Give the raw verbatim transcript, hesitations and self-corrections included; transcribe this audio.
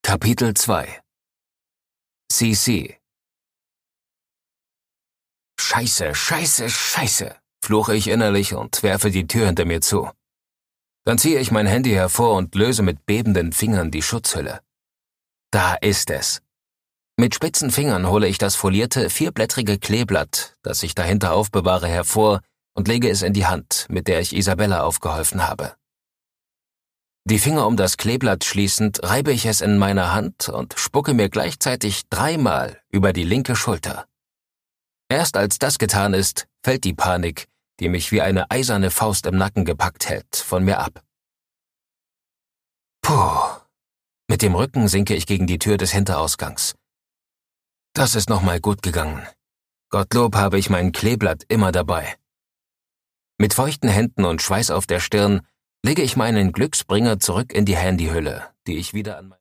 Kapitel zwei. C C. Scheiße, scheiße, scheiße, fluche ich innerlich und werfe die Tür hinter mir zu. Dann ziehe ich mein Handy hervor und löse mit bebenden Fingern die Schutzhülle. Da ist es. Mit spitzen Fingern hole ich das folierte, vierblättrige Kleeblatt, das ich dahinter aufbewahre, hervor und lege es in die Hand, mit der ich Isabella aufgeholfen habe. Die Finger um das Kleeblatt schließend, reibe ich es in meiner Hand und spucke mir gleichzeitig dreimal über die linke Schulter. Erst als das getan ist, fällt die Panik, die mich wie eine eiserne Faust im Nacken gepackt hält, von mir ab. Puh. Mit dem Rücken sinke ich gegen die Tür des Hinterausgangs. Das ist nochmal gut gegangen. Gottlob habe ich mein Kleeblatt immer dabei. Mit feuchten Händen und Schweiß auf der Stirn lege ich meinen Glücksbringer zurück in die Handyhülle, die ich wieder an mein